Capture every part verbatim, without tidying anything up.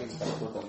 или там кто-то.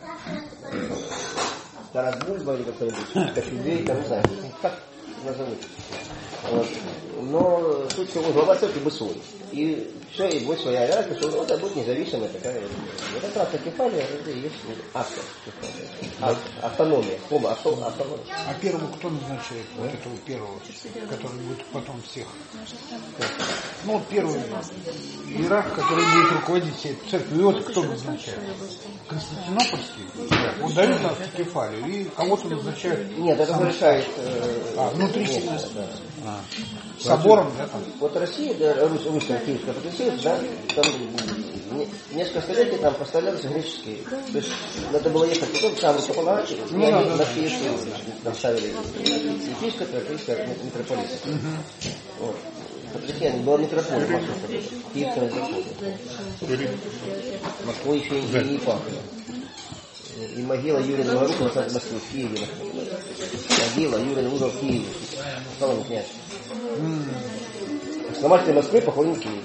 Тарас Бульба или как-нибудь, Кочубей, там, не знаю, как назовут. Вот. Но суть всего, глава церкви будет свой. И все, и будет своя иерархия, что вот это будет независимая такая. Вот это автокефалия, это и есть автор. Автономия. Оба, автономия. А первому кто назначает? Да? Вот этого первого, который будет потом всех? Ну, вот первый иерарх, который будет руководить всей церковью. И вот кто назначает? Константинопольский? Он дает автокефалию и кого-то назначает? Нет, это решает... А, внутри себя. Да. А. Собором, да? Там? Вот Россия, да, Русь, русская киевская патриция, да, там несколько столетий там поставлялся греческий. То есть надо было ехать потом, сам рукополагать, и ну, они да, на да, киевскую там ставили епископа, киевская митрополита. Угу. Вот. Патриция была митрополия, московская, киевская митрополия. Москву еще и не пахло. И могила Юрия Долгорукова в Москве, в Киеве. Могила Юрия Долгорукова в Киеве. Слава князь. Основатель Москвы похоронен в Киеве.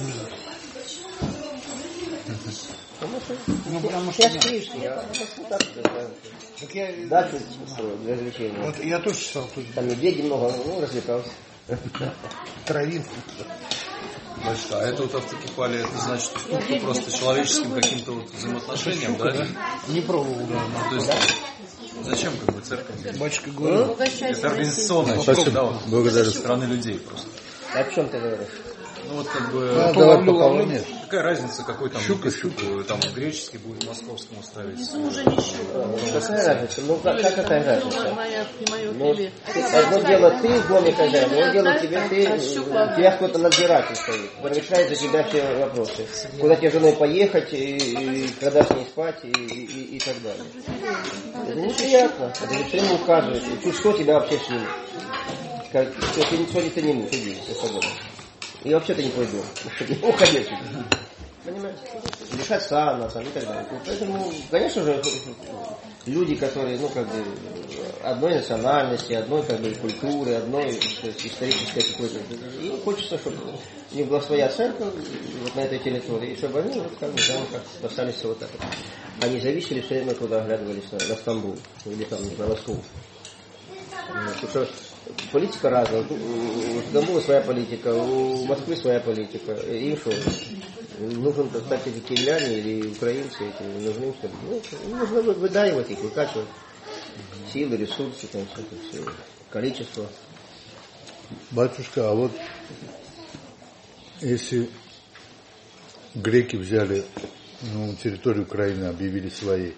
Ну, потому что... Князь Киевский, а так, так я... дачу строил для развлечения. Вот я тоже читал тут. Там медведей много, ну, развлекался. Травинку. Значит, а это вот автокефалия, это значит уступка просто человеческим каким-то вот взаимоотношениям, да? да? Не пробовал. Да, ну, то есть, зачем как бы церковь? Батюшка говорил. Это организационная часть, да, вот, благодаря стороны людей просто. О чем ты говоришь? Ну вот как бы, Да, то, давай пополнять. какая разница, какой там щука, щуку, там греческий будет московскому ставить. Ну уже не щука. Какая разница? Ну как, как какая разница? Моя, мое Ну, хлебе. одно дело ты в доме хозяин, одно дело тебе, ты, у тебя какой-то надзиратель стоит, который решает за тебя все вопросы. Куда тебе женой поехать, и, и когда с ней спать, и, и, и так далее. Это неприятно, это никто ему указывает. И тут что тебя вообще снимет? Как, что ты ничего ты не можешь, иди, все свободно. И вообще ты не твой дом, уходи отсюда. Понимаешь? Лишать сана там, и так далее. Поэтому, конечно же, люди, которые, ну, как бы, одной национальности, одной, как бы, культуры, одной, то есть, исторической какой-то, им хочется, чтобы у них была своя церковь вот на этой территории, и чтобы они, вот, как бы, там, как остались вот так вот. Они зависели все время, куда оглядывались на, на Стамбул, или там, на Москву. Потому что политика разная. У Стамбула своя политика, у Москвы своя политика. И что? Нужен, кстати, киевляне или украинцы, эти нужны, чтобы, ну, нужно выдаивать их, выкачивать силы, ресурсы, там, все, количество. Батюшка, а вот если греки взяли, ну, территорию Украины, объявили своей,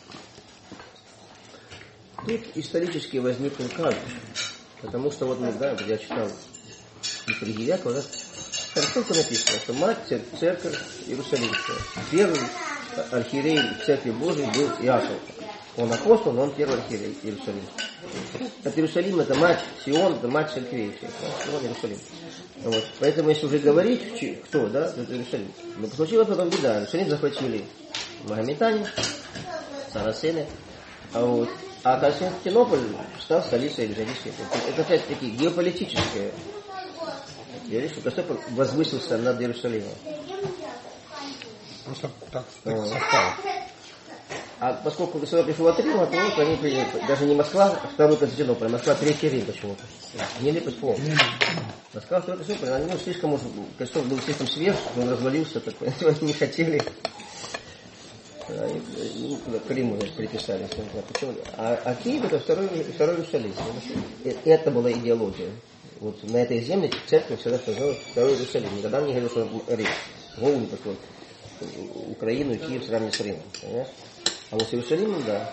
тут исторически возникнул казус. Потому что вот мы, да, я читал Сергея Якова, да, там только написано, что мать церковь Иерусалимская. Первый архиерей церкви Божией был Иаков. Он апостол, но он первый архиерей Иерусалимский. От Иерусалим это мать Сион, это мать церквей всех. Сион, Иерусалим. Вот. Поэтому если уже говорить, кто, да, это Иерусалим. Но случилась потом беда. Иерусалим захватили магометане, сарацины. А вот. А Константинополь стал столицей Елизаветской. Это, опять-таки, геополитическое. Я вижу, что Константинополь возвысился над Иерусалимом. Просто так, так совпало. А поскольку государство пришло от Рима, то вот они приняли, даже не Москва, а второй Константинополь, а Москва третий Рим почему-то. Нелепость полная. Москва, второй Константинополь, они ну, слишком, может, Константинополь был слишком свеж, он развалился, так, они не хотели. Они к Риму приписали. А, а Киев это второй, второй Иерусалим. Это была идеология. Вот на этой земле церковь всегда сказала второй Иерусалим. Никогда не говорил, что Рим. Голову не подходит. Украину и Киев сравнивать с Римом. Понимаешь? А вот с Иерусалимом, да.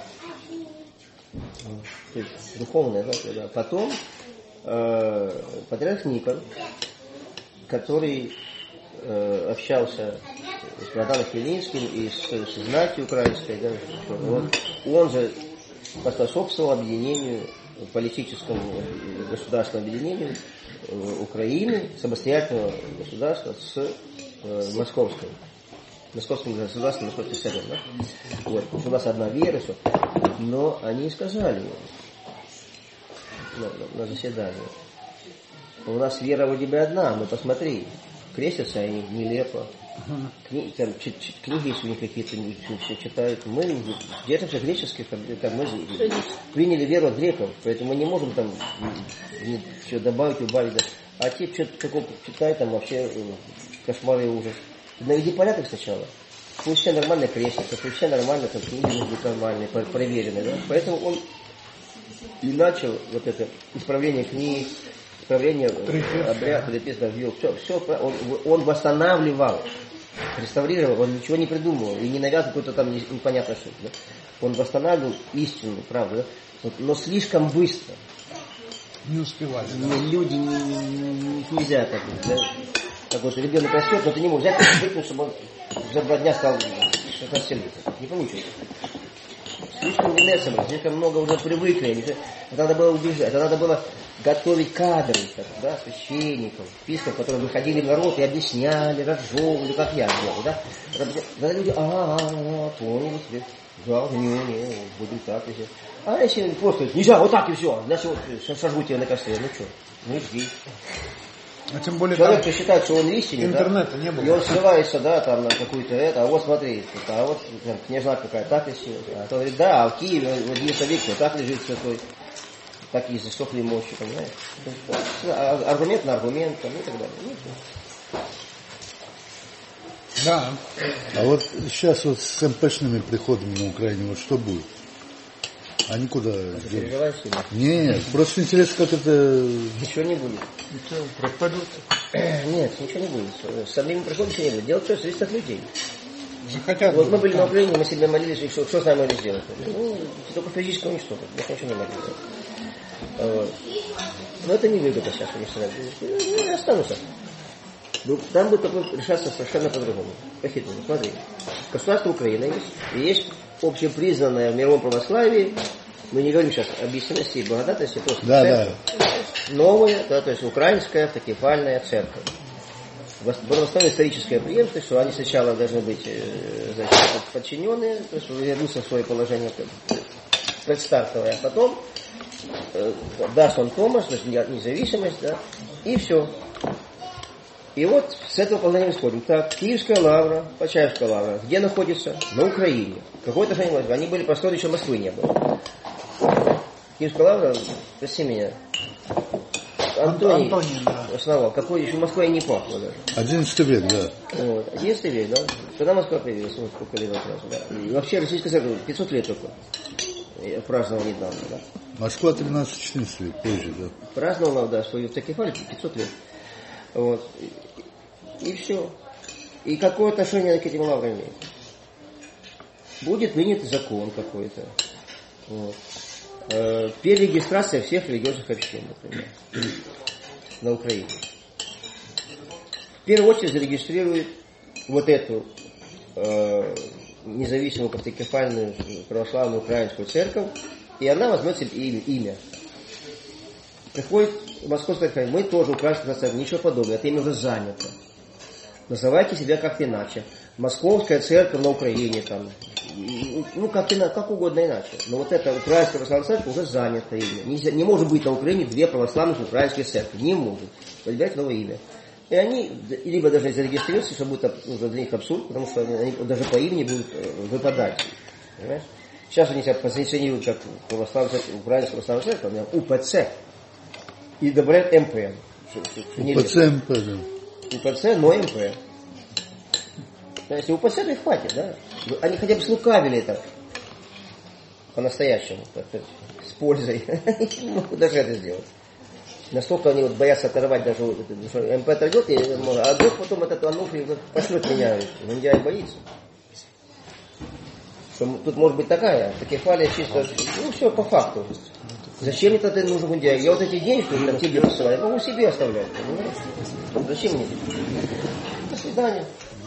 То есть духовное, да, да. Потом э, патриарх Никон, который э, общался с Богданом Хмельницким и с, с знатью украинской, да, вот, он же поспособствовал объединению, политическому государственному объединению Украины, самостоятельного государства с э, московским. Московским государством, московским царем, да? Вот, у нас одна вера, все. Но они сказали на, на, на заседании: у нас вера у тебя одна, ну посмотри, крестятся они нелепо, Кни, там, ч, ч, книги, если у них какие-то все читают. Мы держимся греческих, там, мы приняли веру от греков, поэтому мы не можем там что добавить, убавить. Да. А те что-то такое читают, там вообще кошмар и ужас. Наведи порядок сначала. Пусть все нормально крестятся, пусть все нормально, там книги будут нормальные, проверенные. Да. Поэтому он и начал вот это исправление книг, исправление обрядов, все, все, он, он восстанавливал. Реставрировал, он ничего не придумывал и не навязывал какой-то там непонятный суд. Да? Он восстанавливал истину, правду, да? Вот, но слишком быстро. Не успевали. Да? Люди не, не, нельзя так. Да? Так вот, ребенок растет, но ты не можешь взять и выкинуть, чтобы он за два дня стал шестнадцати лет. Не получится. Слишком инерция, слишком много уже привыкли. Это надо было убеждать, это надо было готовить кадры, да, священников, епископов, которые выходили в народ и объясняли, разжевывали, как я делал, да. Тогда люди, а-а-а, поняли себе, да, не, не, будем так и все. А если просто, нельзя, вот так и все, значит, вот, сожгу тебя на костре, ну что, ну иди. А тем более человек считает, что он истинный, интернета да, не было. И он ссылается, да, там на какую-то это, а вот смотри, а вот там, княжна какая, так и все. А то говорит, да, а в Киеве в одиннадцатом веке вот так лежит святой, так и засохли мощи, понимаешь? Аргумент на аргумент, там, и так далее. Ну, да. А вот сейчас вот с эм пэ-шными приходами на Украине, вот что будет? Они куда? Нет, просто интересно, как это... Ничего не будет. Ничего, пропадут. Нет, ничего не будет. С самими приходами ничего не будет. Дело в том, что зависит от людей. Захотят. Вот мы были на Украине, мы себе молились, и что, что с нами могли сделать? Ну, только физически уничтожить. Мы ничего не могли сделать. Вот. Но это не выгодно сейчас, конечно. Ну, я останутся. Там будет решаться совершенно по-другому. По-хитрому. Смотри. Государство Украины есть, и есть общепризнанное в мировом православии, мы не говорим сейчас об истинности и благодатности, просто да, церковь, да. новая, да, то есть украинская автокефальная церковь. Было основное историческое преемство, что они сначала должны быть, значит, подчиненные, то есть вернуться в свое положение предстартовое, а потом э, даст он помощь, то есть независимость, да, и все. И вот с этого положения исходим. Так, Киевская лавра, Почаевская лавра, где находится? На Украине. Какое-то отношение, они были построены, еще Москвы не было. Киевская лавра, прости меня, Антоний, Антоний да. основал. Какой еще Москва и не пахло даже. одиннадцатый век, да. Вот. одиннадцатый век, да. Когда Москва появилась, вот сколько лет назад, да. И вообще Российская церковь пятьсот лет только. Я праздновал недавно, да. Москва тринадцатый-четырнадцатый век, позже, да. Праздновала, да, свою автокефалию пятьсот лет. Вот. И, и все. И какое отношение к этим лаврам имеет? Будет принят закон какой-то. Вот. Э, перерегистрация всех религиозных общин, например, на Украине. В первую очередь зарегистрирует вот эту э, независимую автокефальную православную украинскую церковь, и она возьмет себе имя. Приходит Московская церковь, мы тоже украинская церковь, ничего подобного, это имя уже занято. Называйте себя как-то иначе. Московская церковь на Украине, там, ну как, как угодно иначе. Но вот эта украинская православная церковь уже занята имя. Нельзя, не может быть на Украине две православных украинские церкви. Не может. Выбирать новое имя. И они либо даже зарегистрируются, что будет уже для них абсурд, потому что они даже по имени будут выпадать. Понимаешь? Сейчас они себя позиционируют как православная церковь, украинская православная церковь, У П Ц. И добавляют М П. У П Ц М П, да. У П Ц, но М П. Если У П Ц, то и хватит, да? Они хотя бы слукавили это по-настоящему, с пользой. Не могут даже это сделать. Настолько они вот боятся оторвать даже вот это, что М П оторвет, а вдруг потом этот Ануфрий пошлет меня. Индия боится. Что тут может быть такая, такефалия чисто, ну все по факту. Зачем это ты нужен Гундяй? Я вот эти денежки там тебе посылаю, я могу себе оставлять. Понимаешь? Зачем мне? До свидания.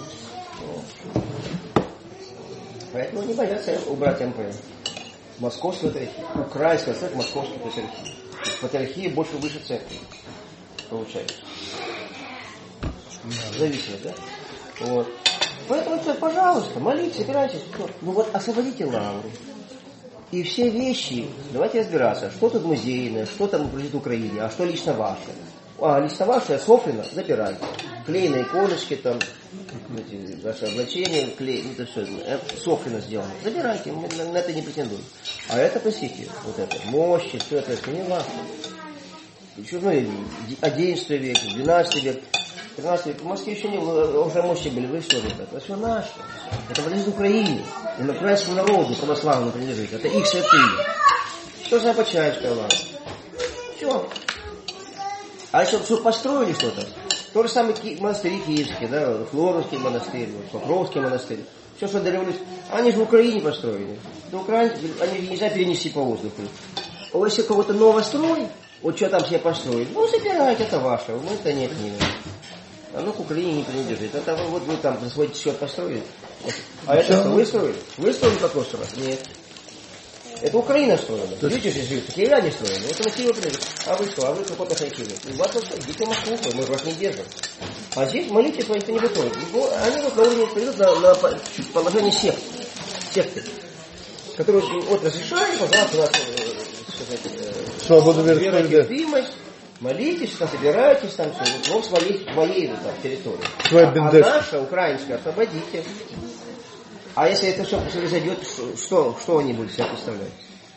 Поэтому они боятся убрать М П. Московская патриархия, украинская церковь, московская патриархия. Патриархия больше выше церкви. Получается. Зависимость, да? Вот. Поэтому, пожалуйста, молитесь, собирайтесь. Ну вот освободите лавру. И все вещи, давайте разбираться, что тут музейное, что там лежит в Украине, а что лично ваше. А лично ваше, Софрина, забирайте. Клейные иконочки там, эти, ваше облачение, клей, это все, собственно сделано. Забирайте, мы на, на это не претендуем. А это, посетите, вот это, мощи, все это, это не важно. Еще, ну, одиннадцатый век, двенадцатый век, тринадцатый век, в Москве еще не было, уже мощи были, вы что, ребята, это все наше. Это принадлежит Украине, и на украинскому народу православному принадлежит, это их святые. Что за Почаевская лавра? Все. А еще все построили что-то. То же самое монастыри киевские, да, Флоровский монастырь, Покровский монастырь. Все, что до революции. Они же в Украине построили. До Украины они нельзя перенести по воздуху. А если у кого-то новострой, вот что там себе построили, ну забирайте, это ваше, мы это нет, не оно к Украине не принадлежит. Это вот вы там свой счет построили. А это что, вы строили? Вы строили Покровского? Нет. Это Украина строила. Видите, здесь живут, такие я не строили. Вот Россия принадлежит. А вы что? А вы какой-то хайкили. И вас вот, идите в Москву, мы вас не держим. А здесь молитесь, что это не выходит. Они вот на уровне придут на, на положение сект. Секты. Которые вот разрешают, пожалуйста, у нас свобода вероисповедания. Молитесь, там, собирайтесь, там, все, ну, своей, своей там, территории. А, а наша, украинская, освободите. А если это все произойдет, что, что они будут себя представлять?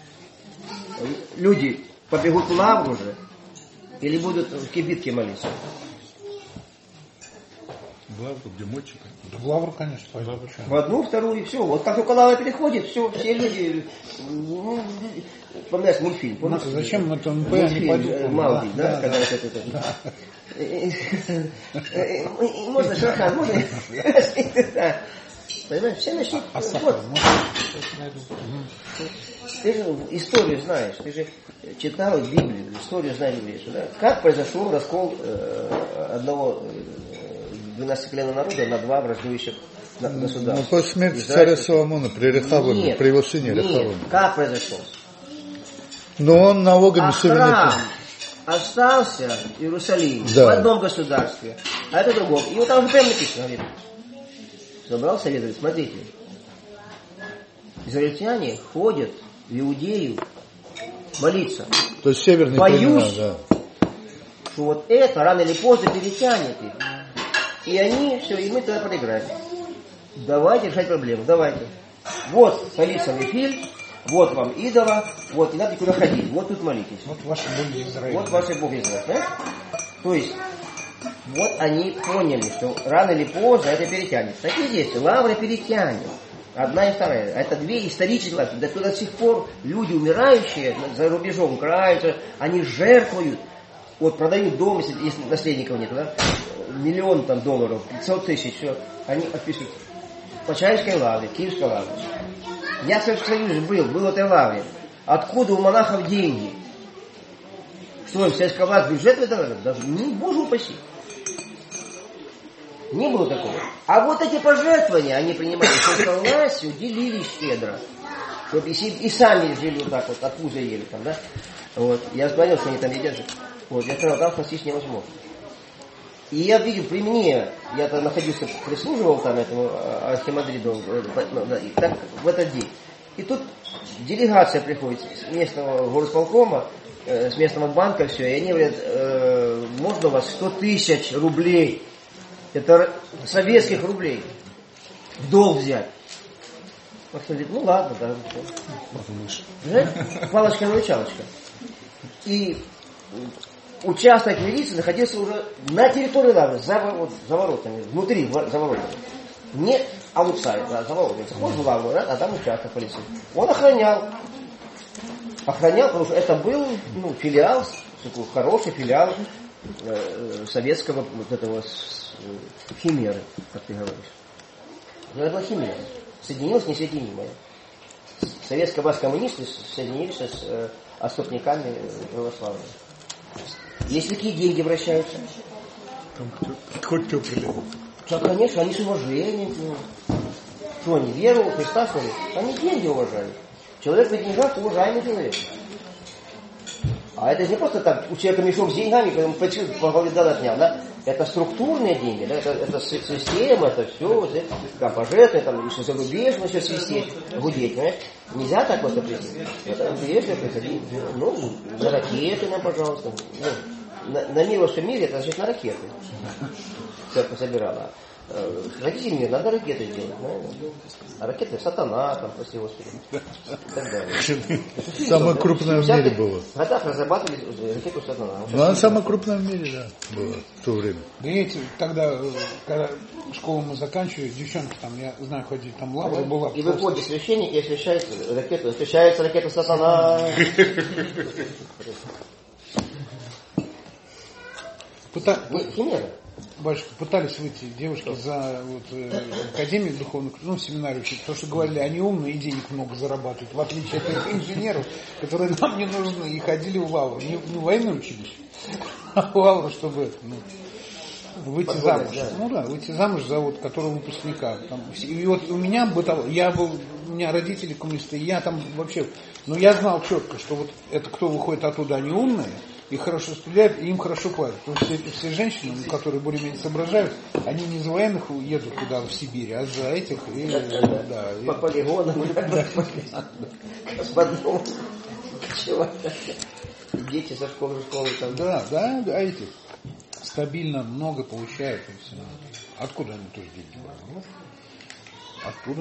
Люди побегут в лавру же или будут в кибитке молиться? В лавру, где мочи? В лавру, конечно, пойдут. В одну, вторую, и все. Вот как только лавра переходит, все, все люди... Ну, вспоминаешь мультфильм, помните? Ну, зачем мы там не пойдут? Малди, да, да, когда да. Вот это... Можно Шахан, можно... Понимаешь, все начнут... А, а вот. Ты же историю знаешь, ты же читал Библию, историю знаешь евреев, да? Как произошел раскол э, одного двенадцатиколенного народа на два враждующих государства? Ну, после смерти царя Соломона при Рехавоме, при его сыне Рехавоме. Как произошел? Но он налогами а храм остался в Иерусалиме, да. В одном государстве, а это в другом. И вот там же прямо написано, говорит, собрал совет, смотрите, израильтяне ходят в Иудею молиться. То есть северные боюсь, племена, да. Что вот это рано или поздно перетянет их. И они, все, и мы тогда проиграем. Давайте решать проблему, давайте. Вот столица Вифиль, вот вам идола, вот, не надо никуда ходить, вот тут молитесь. Вот ваши боги Израиля. Вот ваши боги Израиля, понимаете? То есть, вот они поняли, что рано или поздно это перетянет. Так и здесь, лавра перетянет. Одна и вторая. Это две исторические лавры. Да до сих пор люди, умирающие за рубежом, украинцы, они жертвуют. Вот продают дом, если, если наследников нет, да? Миллион там долларов, пятьсот тысяч, все. Они отписывают. Почаевской лавре, Киевской лавре. Я в Советском Союзе был, был в этой лавре. Откуда у монахов деньги? Что им советская власть бюджет выдала? Даже не, боже упаси. Не было такого. А вот эти пожертвования они принимали советской властью, делили щедро. Чтобы и, и сами жили вот так вот, от пуза ели там, да? Вот. Я понял, что они там едят. Вот. Я сказал, там спастись невозможно. И я видел при мне, я там находился, прислуживал там этому архимандриду, так в этот день. И тут делегация приходит с местного горосполкома, э, с местного банка, все, и они говорят, э, можно у вас сто тысяч рублей, это советских рублей, в долг взять. Он говорит, ну ладно, да. Знаете, палочка-выручалочка. И участок милиции находился уже на территории лавры, за, вот, за воротами, внутри, за воротами. Не аутсайд, да, за воротами. Заходишь в лавру, да, а там участок полиции. Он охранял. Охранял, потому что это был ну, филиал, такой хороший филиал э, советского вот этого с, э, химеры, как ты говоришь. Но это была химера. Соединилась несоединимая. Советская власть коммунисты соединились с э, отступниками православными. Есть такие деньги вращаются. Там хоть кто придет. Да, конечно, они с уважением. Что они, веру в Христа, что ли? Они деньги уважают. Человек при деньгах уважаемый человек. А это же не просто так, у человека мешок с деньгами, когда он по голове дал отнял, да? Это структурные деньги, да? Это, это система, это все, это, там, пожертвования, там, еще зарубеж начнет свистеть, гудеть, понимаешь? Нельзя так просто прийти. Это если приходить, ну, на ракеты нам, пожалуйста. Ну, на, на мир во всем мире, это значит на ракеты. Церковь собирала. Хотите мир, надо ракеты делать, правильно? А ракеты сатана, там, прости Господи, и так далее. Самая крупная в мире была. В годах разрабатывали ракету сатана. Ну, она самая крупная в мире, да, была в то время. Да эти, тогда, когда школу мы заканчивали, девчонки там, я знаю, ходили, там лавра была. И выходит священник и освещает ракету, освещается ракета сатана. Пыта... Химера. Батюшка, пытались выйти девушки за вот, э, академию духовную, ну, в семинарию учить, потому что говорили, они умные и денег много зарабатывают, в отличие от этих инженеров, которые нам не нужны, и ходили в лавру, не, не в военное училище, а в лавру, чтобы ну, выйти замуж. Да. Ну да, выйти замуж за вот, которого выпускника. Там, и вот у меня бытово, я был, у меня родители коммунисты, и я там вообще, ну я знал четко, что вот это кто выходит оттуда, они умные, и хорошо стреляют, и им хорошо платят. Потому что эти все женщины, которые более-менее соображают, они не за военных едут туда, в Сибирь, а за этих... И, да, да, по полигонам, господину. Дети со школы, школы там. Да, да, да, эти стабильно много получают. И все. Откуда они тоже деньги брали? Откуда?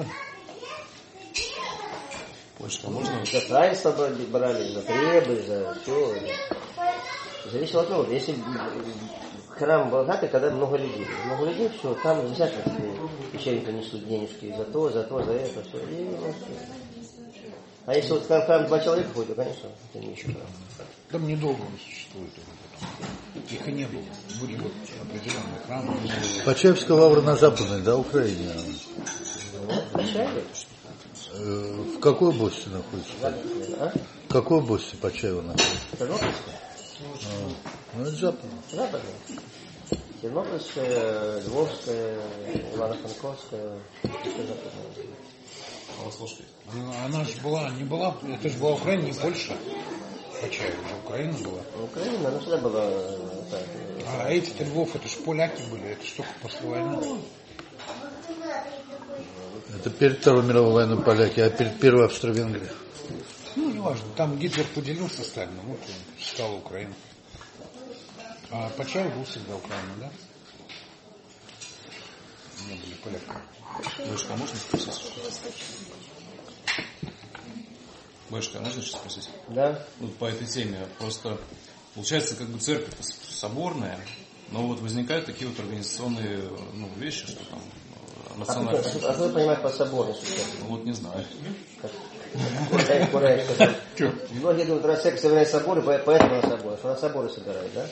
Почта можно? За таинство брали, за требы, за все. Зависело от того, если храм богатый, когда много людей. Много людей, все, там обязательно печенька несут денежки за то, за то, за это, все. И, ну, а если вот храм, храм два человека ходит, то, конечно, это не еще храм. Там недолго он существует. Их и не было. Были вот определенные храмы. Почаевская лавра на Западной, да, Украине? Ну, Почаеве. В какой области находится? А? В какой области Почаева находится? Тернопольская. А, ну, это западная. Западная. Тернопольская, Львовская, Ивано-Франковская. А вот слушайте. Она же была, не была, это же была Украина, не Польша. Почаева же Украина была. Украина, ну всегда была так. А эти Львов, это же поляки были, это что после войны. Это перед Второй мировой войной поляки, а перед Первой Австро-Венгрия. Ну, неважно, там Гитлер поделился Сталином, вот стала Украина. А Почаев был всегда Украина, да? Не были поляками. Бабушка, а можно спросить? Бабушка, а можно сейчас спросить? Да. Вот по этой теме. Просто получается, как бы церковь соборная, но вот возникают такие вот организационные ну, вещи, что там национальная... А, а, а что понимаешь по соборности? Ну, вот не знаю. Многие думают, раз церковь собирает соборы, поэтому на соборы. Что на соборы собирает, да?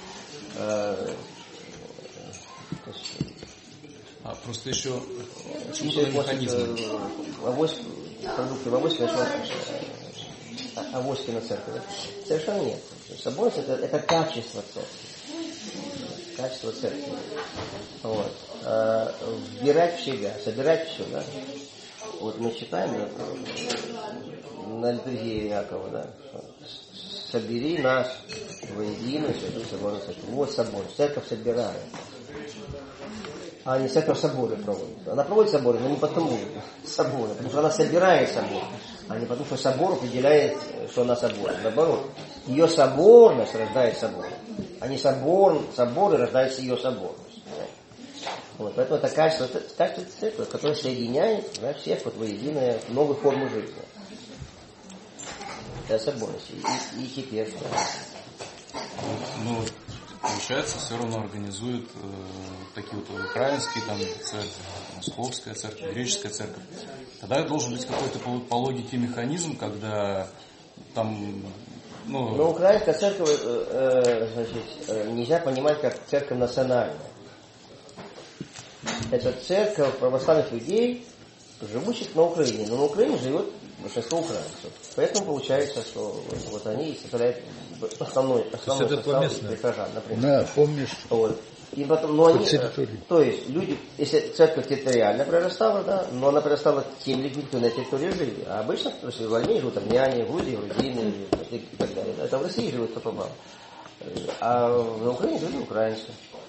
А просто еще почему-то механизм. Авось, продукты в авоське начал авоськи на церковь. Да? Совершенно нет. Соборность это, это качество церкви. Качество церкви. Вот. А, вбирать в себя, собирать все, да. Вот мы читаем на литургии Якова, да, собери нас воедино, святую соборную церковь. Вот собор, церковь собирает. А не церковь соборы проводит. Она проводит соборы, но не потому соборы, потому что она собирает собор, а не потому что собор определяет, что она собор. Наоборот, ее соборность рождает собор, а не собор, соборы рождается ее соборность. Вот, поэтому это качество, это качество церкви, которое соединяет да, всех вот, воедино новую форму жизни. Это соборность. И, и теперь что? Ну, получается, все равно организуют э, такие вот украинские там церкви, московская церковь, греческая церковь. Тогда должен быть какой-то по, по логике механизм, когда там... Ну, Но украинская церковь э, э, значит, э, нельзя понимать как церковь национальная. Это церковь православных людей, живущих на Украине. Но на Украине живет большинство украинцев. Поэтому получается, что вот, вот они составляют основной, основной состав прихожан, например. Да, помнишь. Вот. И потом, но они, то есть люди, если церковь территориально прорастала, да, но она прорастала тем людьми, кто на территории жили. А обычно, то есть в Армении живут армяне, в Грузии, грузины и так далее. Это в России живут кто попал. А на Украине жили украинцы.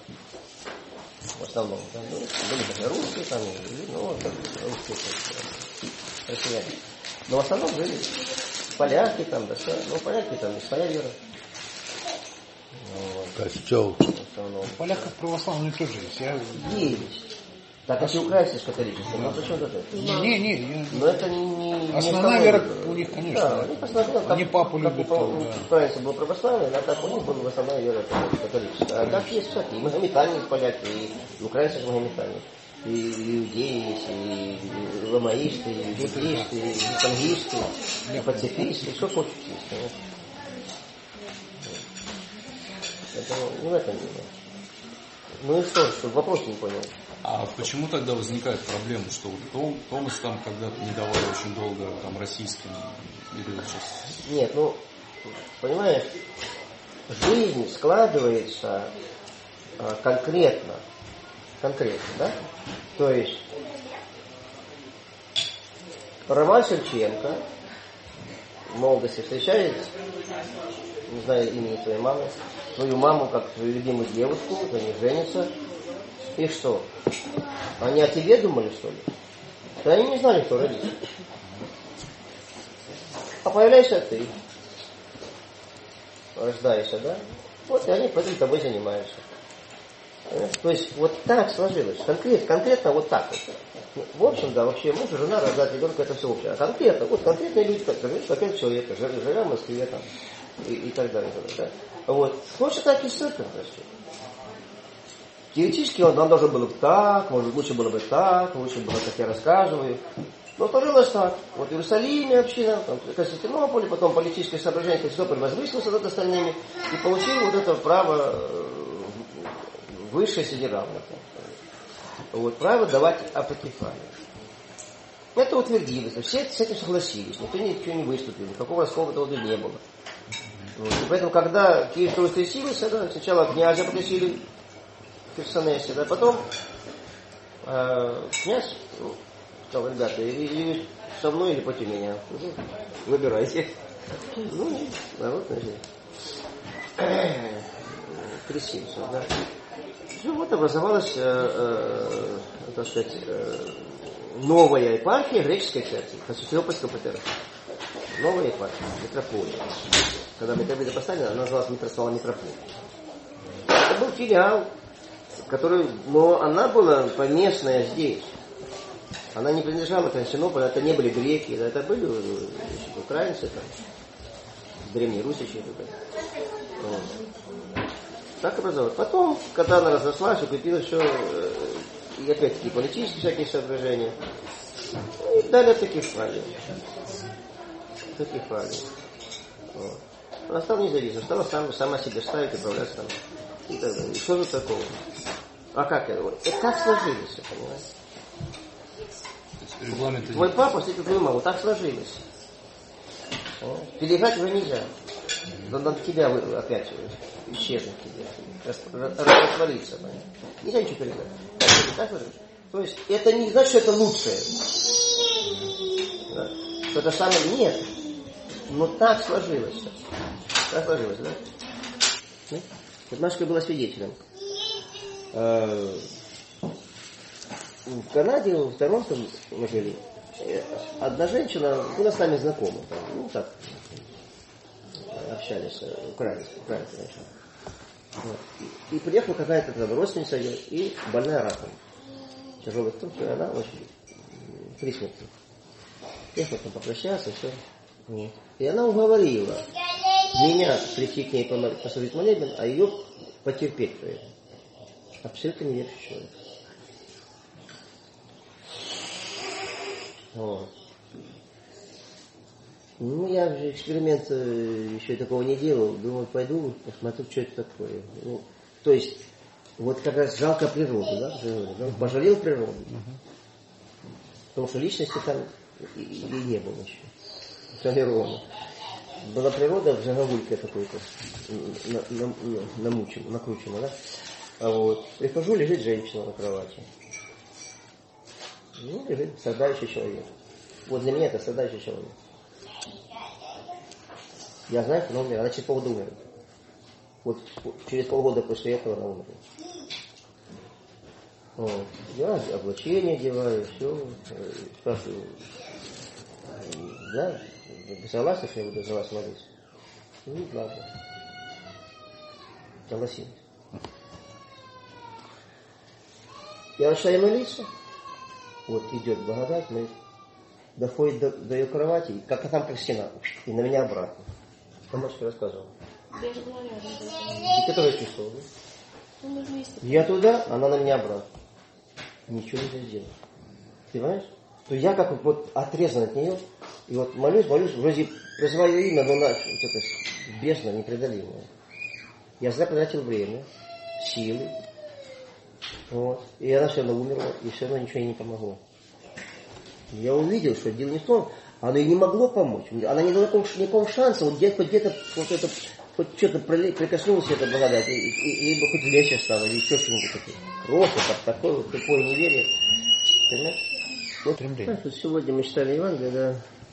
В основном, да, ну, были даже русские там, ну, так, русские, россияне. Но в основном жили поляки там, да, все, ну, поляки там не своя вера. Костел. Поляков православные тоже есть. Я... Есть. Так, если украинцы с католичеством, ну зачем это? Не, не, не. Но это не... не Основная вера у них, конечно. Да, они посмотрели, Они папу как любят. у Да. украинцев было православие, а так у них была основная вера католическая. А так есть всякие. И магометане есть поляки, и украинцы магометане. И иудеи есть, и ламаисты, и буддисты, и тангисты, и пацифисты, что хочешь есть. Это не в этом дело. Ну и что, что вопрос не понял. А почему тогда возникает проблема, что вот Том, Томас там когда-то не давали очень долго там российским или вот сейчас? Нет, ну, понимаешь, жизнь складывается а, конкретно, конкретно, да? То есть Роман Шевченко в молодости встречает, не знаю имени своей мамы, свою маму как свою любимую девушку, за ней женится. И что? Они о тебе думали, что ли? Да они не знали, кто родитель. А появляешься ты. Рождаешься, да? Вот и они потом тобой занимаются. Понимаешь? То есть вот так сложилось. Конкретно, конкретно вот так вот. В общем, да, вообще муж и жена рождать ребенка, это все общее. А конкретно, вот конкретные люди, как опять человека, живя в Москве там, и, и так далее. Да? Вот. Хочешь так и ссылка, значит. Теоретически он, он должен был бы так, может лучше было бы так, лучше было, как я рассказываю. Но сложилось так. Вот в Иерусалиме община, там, в Константинополе, потом политическое соображение Константинополь возвысился над остальными и получил вот это право высшее среди равных. Вот, право давать апокефалию. Это утвердилось. Все с этим согласились. Никто ничего не выступил, никакого раскола того не было. Вот. И поэтому, когда Киев воскресился, да, сначала князя покрестили в Херсонесе, да, потом э, князь ну, сказал, ребята, или, или со мной, или против меня. Ну, выбирайте. Ну, народ, значит, крестился, да. Ну, вот образовалась, э, э, так сказать, э, новая епархия греческой церкви, Константинопольского патриархата. Новая епархия, митрополия. Когда митрополия поставили, она называлась митрополия митрополия. Это был филиал, который, но она была поместная здесь. Она не принадлежала Константинополю, это не были греки, это были значит, украинцы, там, древние русичи. Вот. Так образовалось. Потом, когда она разрослась, укрепилась еще, и опять-таки политические всякие соображения, и дали автокефалию. Автокефалию. Вот. Она стала независимой, стала сам, сама себе ставить, управляться там. И так далее. И что же такого? А как это? Это как сложилось, понимаешь? Твой папа встретил твою маму, так сложилось. Переиграть уже нельзя. Надо тебя опять исчезнуть тебе. Раствориться, понимаешь? Нельзя ничего переиграть. Так сложилось. То есть это не значит, что это лучшее. Да? Что это самое... Нет. Но так сложилось. Так сложилось, да? Вот Машка была свидетелем. В Канаде, в Торонто мы жили. Одна женщина была с нами знакома. Там, ну так, общались, украинцы, украинцы женщина. Вот. И, и приехала какая-то там родственница ее, и больная раком. Тяжелый в том, что она очень при смерти. Приехала там попрощаться, все. Вот. И она уговорила меня прийти к ней послужить молебен, а ее потерпеть. Абсолютно неверующий человек. Вот. Ну, я же эксперимент еще такого не делал. Думал, пойду, посмотрю, что это такое. Ну, то есть, вот как раз жалко природу, да? Он пожалел природу. Потому что личности там и, и не было еще. Солировано. Была природа в жаговульке какой-то на, на, на, намучена, накручена, да? А вот. Прихожу, лежит женщина на кровати. Ну, лежит страдающий человек. Вот для меня это страдающий человек. Я знаю, что она умерла. Она через полгода умерла. Вот через полгода после этого она умерла. Вот. Я облачение одеваю, все. Спрашиваю, да, ты согласна, что я буду за вас молиться? Ну, ладно. Согласилась. Я начинаю молиться, вот идет благодать, мы доходит до, до ее кровати, как там как стена, и на меня обратно. Мамочка рассказывала. Даже была рядом. И который чувствовал, да? Я туда, она на меня обратно. Ничего нельзя сделать. Ты понимаешь? То я как вот отрезан от нее, и вот молюсь, молюсь, вроде призываю имя, но на, вот это бездна непреодолимая. Я зря потратил время, силы, вот, и она все равно умерла, и все равно ничего ей не помогло. Я увидел, что дело не в том, оно ей не могло помочь, она не дала никакого шанса, вот где-то, где-то вот это, хоть что-то прикоснулось эта благодать, и, и, и бы хоть легче стало, или еще что-нибудь такое. Просто так, такое вот тупое неверие. Понимаешь? Вот, знаешь, вот сегодня мы читали Евангелие, да.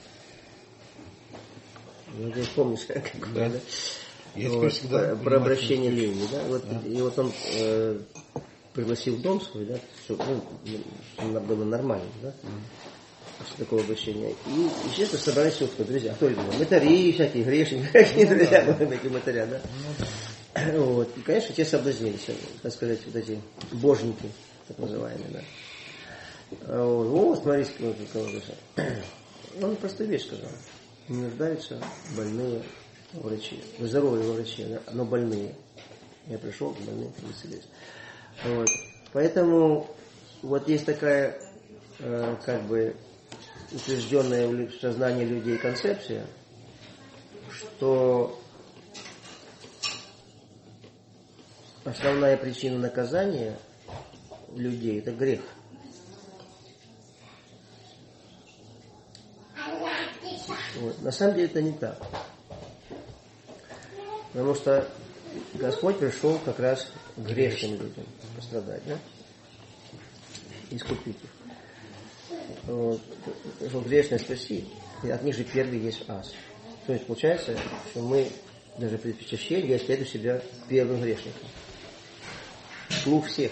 Ну, ты помнишь, как да. Да? Я вот, про, про обращение Левии, да? Вот, да. И вот он э, пригласил в дом свой, да, чтобы ну, было нормально, да, после такого обращения. И, естественно, собрались все, кто, друзья. Кто это? Мытари всякие, грешники, какие друзья, такие мытаря, да. Вот. И, конечно, те соблазнились, так сказать, вот эти божники, так называемые, да. Вот, вот смотрите, кого душа. Он простую вещь сказал. Не нуждаются больные врачи. Здоровые врачи, да, но больные. Я пришел к больным исцелиться. Вот. Поэтому вот есть такая, э, как бы, утвержденная в сознании людей концепция, что основная причина наказания людей – это грех. Вот. На самом деле это не так. Потому что Господь пришел как раз к грешным людям пострадать, да? Искупить их. Вот. Пришел грешный спасти. И от них же первый есть ас. То есть получается, что мы даже при причащении я следую себя первым грешником. Слух всех.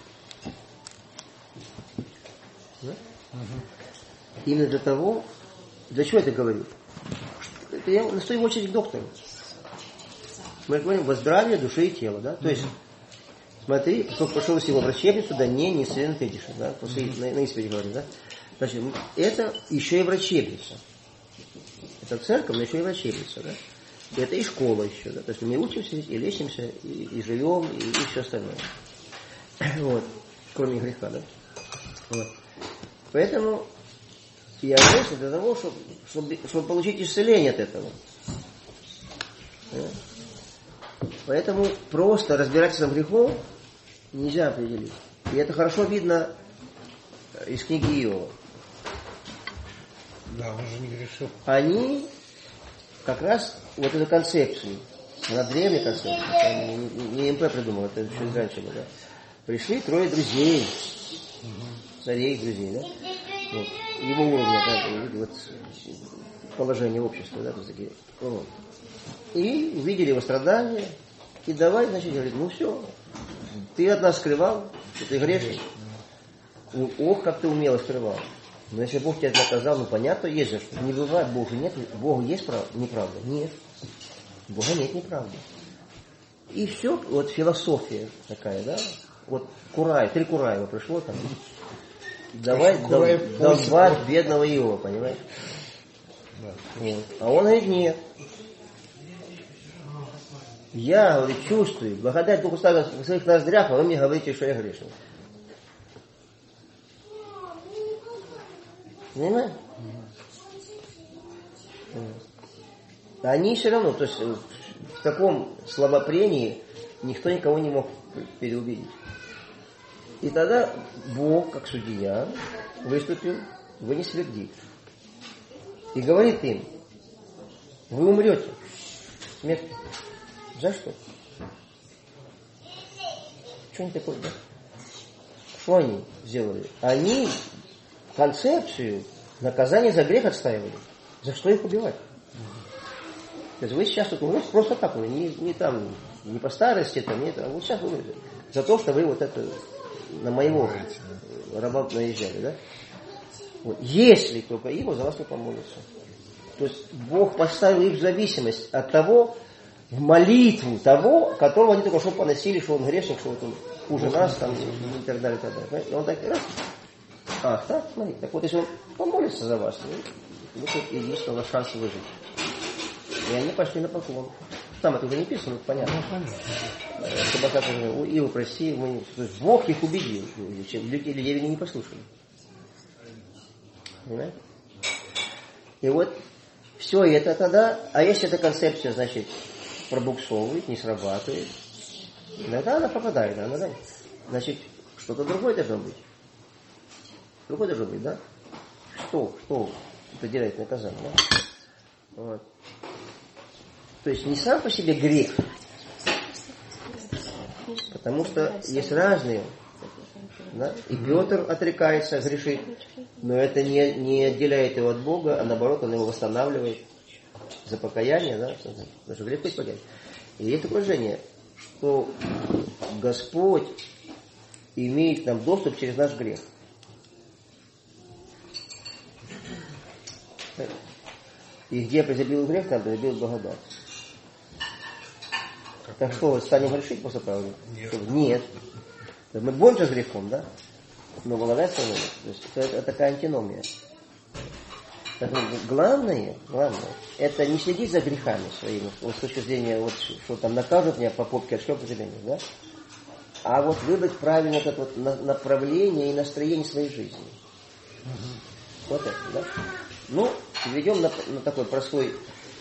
Да? Угу. Именно для того, для чего я это говорю? Это я на свою очередь к доктору. Мы говорим во здравие души и тела, да? То есть, смотри, поскольку пошел всего врачебницу, да не, не сын ты дышишь, да? После, на, на исповеди говорим, да? Значит, это еще и врачебница. Это церковь, но еще и врачебница, да? И это и школа еще, да? То есть мы учимся, и лечимся, и, и живем, и, и все остальное. Вот. Кроме греха, да? Вот. Поэтому я здесь для того, чтобы, чтобы, чтобы получить исцеление от этого. Поэтому просто разбирательством грехов нельзя определить. И это хорошо видно из книги Иова. Да, он же не грешил. Они как раз вот эту концепцию, она древняя концепция, не, не, не МП придумал, это еще из раньше было, да? Пришли трое друзей, царей друзей, да? Вот. Его уровня, да, вот, положение общества, да, вот. И увидели его страдания, и давай, значит, говорит, ну все, ты от нас скрывал, что ты грешник. Ох, как ты умело скрывал. Но если Бог тебя наказал, ну понятно, есть же, что не бывает, Бога нет, Богу есть прав, неправда? Нет. Бога нет неправды. И все, вот философия такая, да, вот Курай, три Кураева пришло там, давай долбать бедного Иова, понимаешь? Да. Вот. А он говорит, нет. Я, говорит, чувствую, благодать Духа Святого в своих ноздрях, а вы мне говорите, что я грешный. Понимаешь? Mm-hmm. Они все равно, то есть в таком слабопрении никто никого не мог переубедить. И тогда Бог, как судья, выступил, вынес вердикт. И говорит им, вы умрете смертью. За что? Что они такое, да? Что они сделали? Они концепцию наказания за грех отстаивали. За что их убивать? То есть вы сейчас тут умрете просто так, не, не там, не по старости, там, не там, вот сейчас вы умрете. За то, что вы вот это на моего раба наезжали, да? Вот. Если только его за вас не помолится. То есть Бог поставил их в зависимость от того, в молитву того, которого они только что поносили, что он грешник, что вот он хуже нас, там, и так далее, и так далее. И он так, раз, ах, так, смотри, так вот, если он помолится за вас, вы тут единственного шанса выжить. И они пошли на поклон. Там это уже не писано, понятно. Чтобы как уже, Иова, прости, мы... То есть Бог их убедил, или евреи не послушали. Понимаете? И вот все это тогда, а если эта концепция, значит, пробуксовывает, не срабатывает, иногда она пропадает, она, да? Значит, что-то другое должно быть. Другое должно быть, да? Что? Что определяет наказание, да? Вот. То есть не сам по себе грех, потому что есть разные, да? И Петр отрекается, грешит, но это не, не отделяет его от Бога, а наоборот, он его восстанавливает за покаяние, да? Даже грех пусть покаяние. И есть такое движение, что Господь имеет нам доступ через наш грех. И где призабил грех, там призабил благодать. Так что, станем грешить после правды? Нет. Нет. Мы боремся с грехом, да? Но благодать становится. То есть это, это такая антиномия. Поэтому главное, главное, это не следить за грехами своими, вот, с точки зрения, вот, что там накажут меня по попке отшлепать или нет, да? А вот выбрать правильно это вот направление и настроение своей жизни. Угу. Вот это, да? Ну, введем на, на такой простой,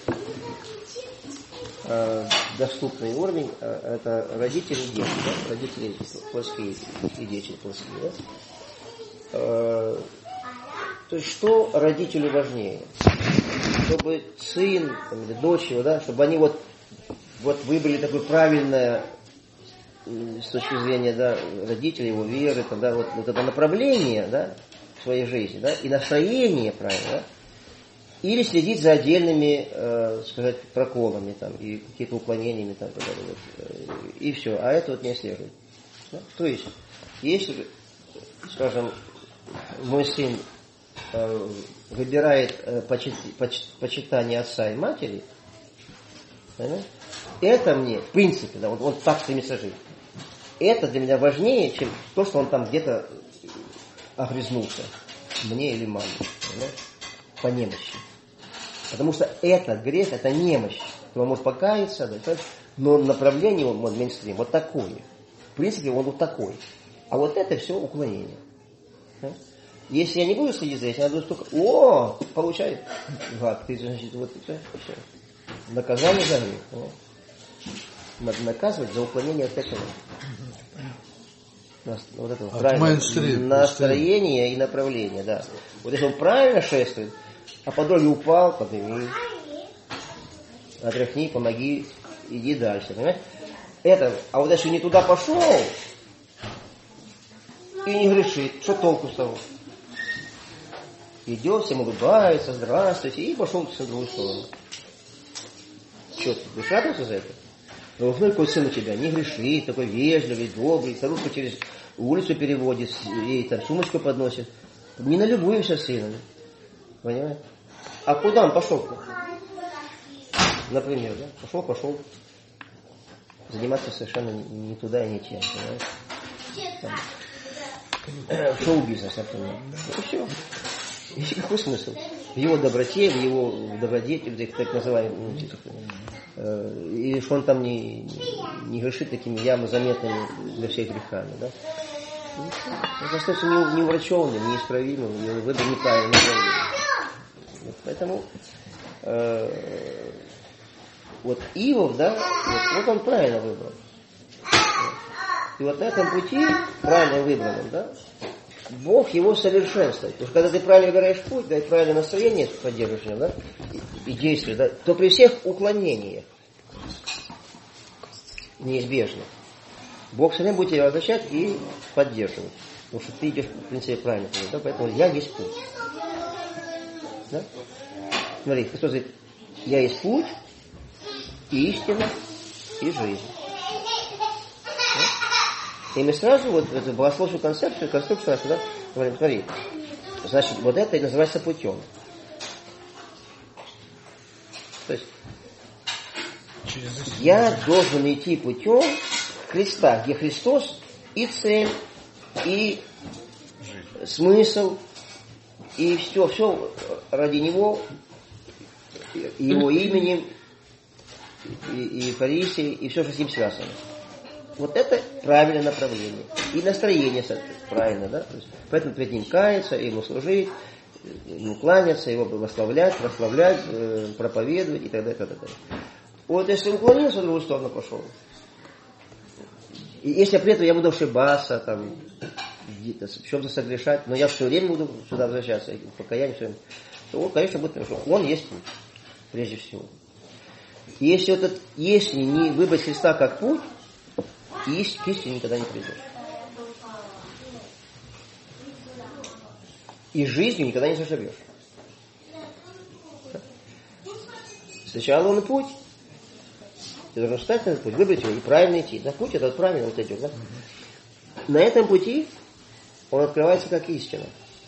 э, доступный уровень. Э, это родители и дети, да? Родители плоские и дети плоские, да? Э, то есть, что родителю важнее? Чтобы сын там, или дочь его, да, чтобы они вот, вот выбрали такое правильное, с точки зрения, да, родителей, его веры, там, да, вот, вот это направление, да, в своей жизни, да, и настроение правильно, да, или следить за отдельными, э, сказать, проколами там, и какими-то уклонениями там, так далее, вот, и все, а это вот не следует. Да? То есть, если, скажем, мой сын э, выбирает э, почит, поч, почитание отца и матери, понимаете? Это мне, в принципе, да, вот он так стремится жить. Это для меня важнее, чем то, что он там где-то огрызнулся. Мне или маме. Понимаете? По немощи. Потому что это грех, это немощь. Он может покаяться, да, но направление он, он мейнстрим, вот такое. В принципе, он вот такой. А вот это все уклонение. Да? Если я не буду следить за этим, я буду только, о, получай. Гад, ты, значит, вот это, все. Наказание за грех. Да? Надо наказывать за уклонение от этого. Вот это вот, правильное настроение и направление, да. Вот если он правильно шествует, а по дороге упал, подними, отряхни, помоги, иди дальше, понимаете? Это, а вот если не туда пошел и не грешит, что толку с того? Идет, всем улыбается, здравствуйте, и пошел в другую сторону. Что, ты будешь радоваться за это? Ну, какой сын у тебя, не грешит, такой вежливый, добрый, старушка через улицу переводит, ей там сумочку подносит. Не налюбуемся сыном. Понимаете? А куда он пошел-то? Например, да? Пошел, пошел. Заниматься совершенно не туда и не тем. Понимаете? Шоу-бизнес, например. Это все. И какой смысл? В его доброте, в его добродетели, так называемые, и что он там не, не грешит такими явно заметными для всех грехами, да? Он остается неуврачеванным, неисправимым, его выбор неправильный. Вот поэтому э, вот Иов, да, вот, вот он правильно выбрал. И вот на этом пути, правильно выбранном, да, Бог его совершенствует. Потому что когда ты правильно выбираешь путь, да, и правильное настроение поддерживаешь, да, и, и действие, да, то при всех уклонениях неизбежно Бог все время будет тебя возвращать и поддерживать. Потому что ты идешь, в принципе, правильно. Да? Поэтому я есть путь. Да? Смотри, Христос говорит, я есть путь, и истина, и жизнь. Да? И мы сразу вот эту богословскую концепцию, конструкцию нашу, да, говорим, смотри, значит, вот это и называется путем. То есть, я должен идти путем Христа, где Христос и цель, и смысл, и все, все ради него, его именем, и, и Евхаристии, и все, что с ним связано. Вот это правильное направление. И настроение правильно, да? То есть, поэтому перед ним каяться, ему служить, ему кланяться, его благословлять, прославлять, э, проповедовать и так далее, и так далее. Вот если он уклонился, в другую сторону пошел. И если при этом я буду ошибаться, там, в чем-то согрешать, но я все время буду сюда возвращаться, к покаянию, все время, то он, конечно, будет хорошо. Он есть путь, прежде всего. И если, вот это, если не выбрать Христа как путь, и к истине никогда не придешь. И жизнью никогда не заживешь. Сначала он путь. Ты должен встать на этот путь, выбрать его и правильно идти. Да, путь этот правильно вот идет. Да? На этом пути он открывается как истина.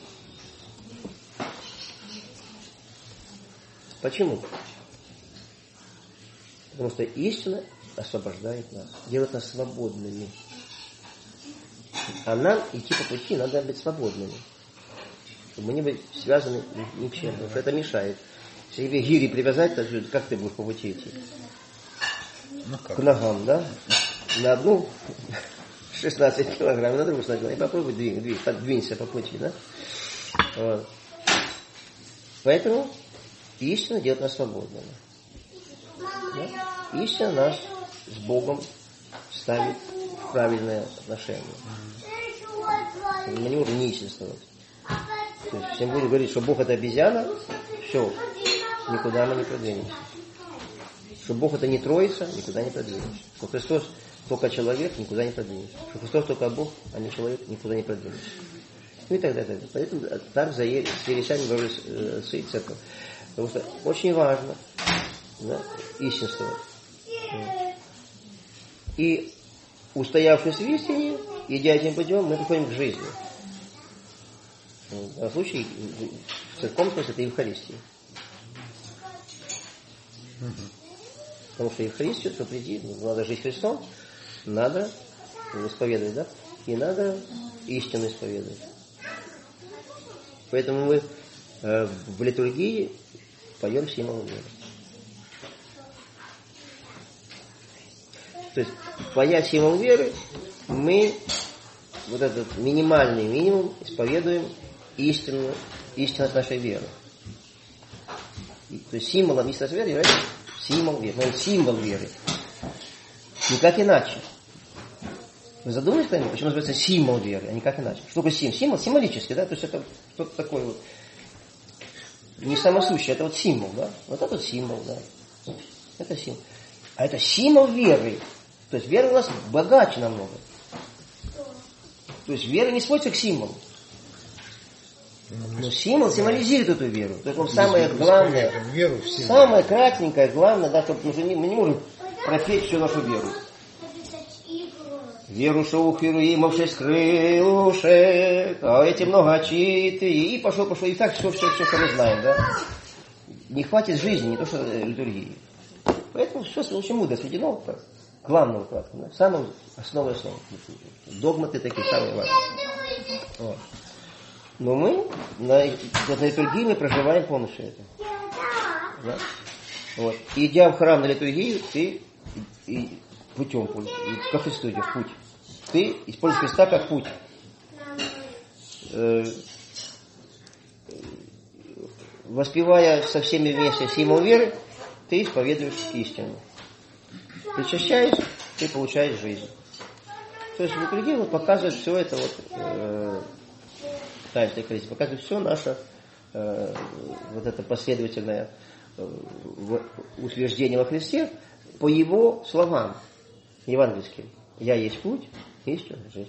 Почему? Потому что истина освобождает нас, делает нас свободными. А нам идти по пути надо быть свободными. Чтобы мы не были связаны ни к чему, потому что это мешает. Если тебе гири привязать, то как ты будешь по пути идти? Ну, к ногам, да? На одну шестнадцать килограмм, на другую шестнадцать килограмм. И попробуй двинь, двинь, подвинься по пути, да? Вот. Поэтому истина делает нас свободными. Да? Истина нас с Богом ставит в правильное отношение. Мы не можем нищенствовать. То есть всем будем говорить, что Бог это обезьяна, все, никуда мы не продвинемся. Что Бог это не Троица, никуда не продвинемся. Что Христос только человек, никуда не продвинемся. Что Христос только Бог, а не человек, никуда не продвинемся. Ну и так далее. Поэтому так за вересяне боролись отцы и церковь. Потому что очень важно, да, истинствовать. И устоявшись в истине, идя этим путем, мы приходим к жизни. В данном случае, в церковном смысле, это Евхаристия. Потому что Евхаристию, чтобы прийти, надо жить Христом, надо исповедовать, да? И надо истину исповедовать. Поэтому мы э, в литургии поем символ веры. То есть, поя символ веры, мы вот этот минимальный минимум исповедуем истину, истинность нашей веры. И, то есть символом истинности веры является символ веры. Но символ веры. Никак иначе. Вы задумались когда-нибудь, почему называется символ веры, а никак иначе? Что такое символ? Символ символический, да? То есть это что-то такое вот. Не самосущее, это вот символ, да? Вот это вот символ, да. Это символ. А это символ веры. То есть вера у нас богаче намного. То есть вера не сводится к символу. Но символ символизирует эту веру. То есть он самое главное, самое кратенькое, главное, да, чтобы мы не, мы не можем пропеть всю нашу веру. Веру шоу хируимов шесть крылышек, а эти многочиты, и пошел, пошел, и так все, все, все, что мы знаем, да. Не хватит жизни, не то что литургии. Поэтому все очень мудро сведено, главное укладка, да, самым основой основы. Догматы такие самые важные. Вот. Но мы на, на литургии мы проживаем полностью это. Да? Вот. И идя в храм на литургию, ты и путем пользуешься, ко Христу идешь, путь. Ты используешь Христа как путь. Э, воспевая со всеми вместе символ веры, ты исповедуешь истину. Причащаясь, ты получаешь жизнь. То есть литургия вот показывает все это вот, э, таинство Евхаристии, показывает все наше э, вот это последовательное э, утверждение во Христе по Его словам евангельским. Я есть путь, истина, жизнь.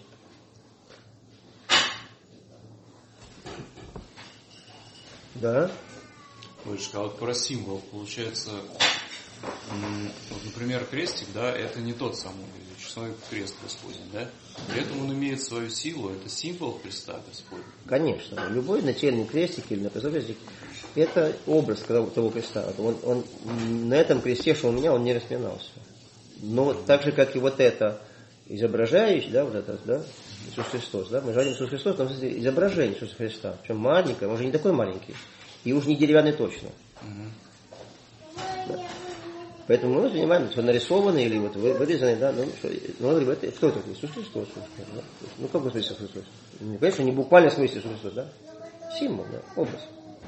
Да. Олечка, а вот про символ, получается, вот, например, крестик, да, это не тот самый честной крест Господень, да? При этом он имеет свою силу, это символ Христа Господня. Конечно, любой нательный крестик или написной крестик, это образ того креста. Он, он, на этом кресте, что у меня, он не распинался. Но так же, как и вот это изображающий, да, вот это, да, Иисус Христос, да, мы же говорим Иисус Христос, там изображение Иисуса Христа, причем маленькое, он же не такой маленький, и уж не деревянный точно. Да. Поэтому мы занимаемся, что нарисованный или вот вырезанный, да, ну, что, ну, он говорит, это, кто это? Иисус Христос. Да? Ну, как Господь Иисус Христос? Ну, конечно, не буквально в смысле Иисус Христос, да? Символ, да, образ.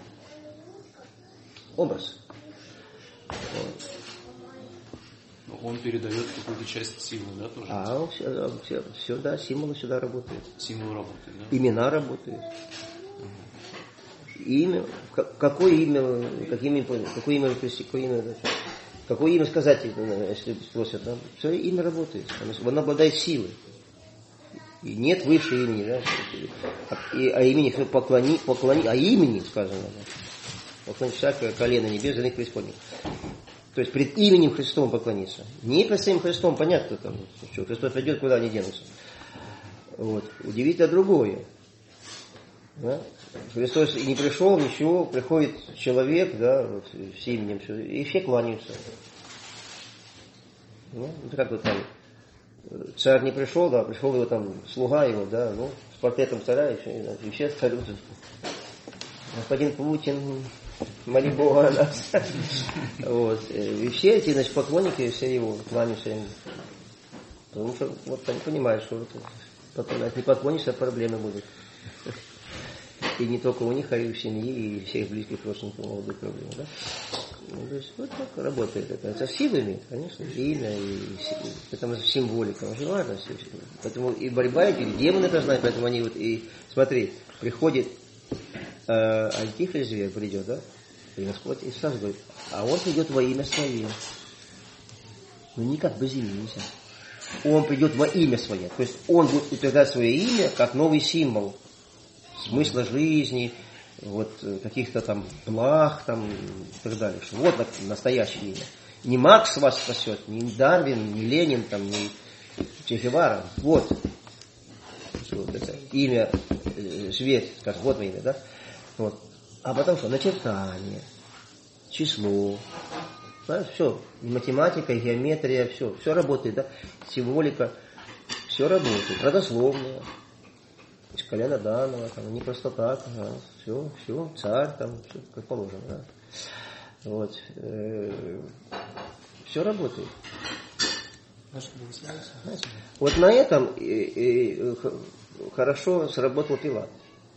Образ. Вот. Он передает какую-то часть силы, да, тоже? А, он все, все, все, да, символы сюда работают. Символы работают, да? Имена работают. Имя, какое имя, какое имя, какое имя, какое имя, какое имя сказать, если спросят, да? Все имя работает, оно обладает силой. И нет выше имени, да? И, а имени поклони, поклони, а имени сказано, да? Поклони всякое колено небес, за них преисподних. То есть пред именем Христом поклониться. Не пред самим Христом, понятно, там, что Христос пойдет, куда они денутся. Вот. Удивительно другое. Да? Христос не пришел, ничего, приходит человек, да, вот, с именем, все, и все кланяются. Ну, как вот там, царь не пришел, да, пришел его там слуга его, да, ну, с портретом царя, и все, и все царю. Господин Путин, моли Бога о нас. Вот. И все эти, значит, поклонники, все его кланяются. Потому что, вот они понимают, что вот, не поклонишься, проблемы будут. И не только у них, а и у семьи, и всех близких родственников могут быть проблемы. Да? Ну, то есть вот так работает это. Это силы имеет, конечно, имя, и, потому что символика, очень важно. Поэтому и борьба, и демоны это знают, поэтому они вот, и смотри, приходит э, антихрист зверь, придет, да? И Господь и сразу говорит, а он придет во имя свое. Ну никак без имени нельзя. Он придет во имя свое. То есть он будет утверждать свое имя как новый символ смысла жизни, вот каких-то там благ там, и так далее. Что вот настоящее имя. Не Маркс вас спасет, не Дарвин, не Ленин, там, не Че Гевара. Вот. Вот это имя, э, зверь, скажем, вот имя, да? Вот. А потом что? Начертание, число. Знаешь, все. И математика, и геометрия, все. Все работает, да? Символика. Все работает. Родословная. Из колена данного, там, не просто так, а, все, все, царь, там, все, как положено, да. Вот. Э, все работает. Вот на этом и, и, хорошо сработал Пилат.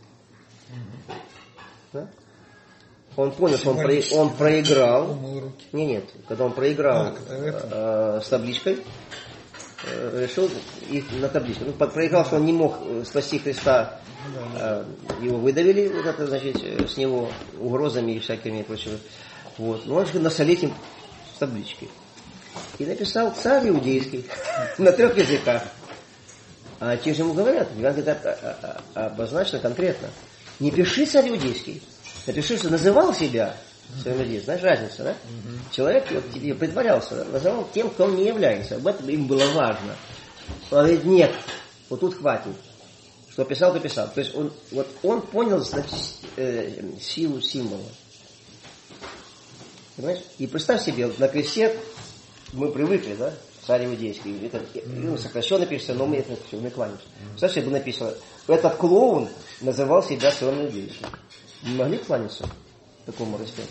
Да? Он понял, что он, про, он проиграл. Не, нет, когда он проиграл а, э, с табличкой, решил их на табличку. Ну, проиграл, что он не мог спасти Христа, э, его выдавили, вот это, значит, с него угрозами и всякими и прочими. Вот. Ну, он решил насолить им с табличкой. И написал царь иудейский на трех языках. А те же ему говорят, это обозначено конкретно. Не пиши царь иудейский, напиши, что называл себя своим иудеем. Знаешь, разница, да? Угу. Человек вот, притворялся, да? Называл тем, кто он не является. Об этом им было важно. Он говорит, нет, вот тут хватит. Что писал, то писал. То есть он, вот, он понял значит, э, силу символа. Понимаешь? И представь себе, вот на кресте мы привыкли, да? Царь иудейский. Это, ну, сокращенно пишется, но мы это все, мы кланяемся. Представь себе, было написано, этот клоун называл себя своим иудейским. Не могли кланяться такому распятию?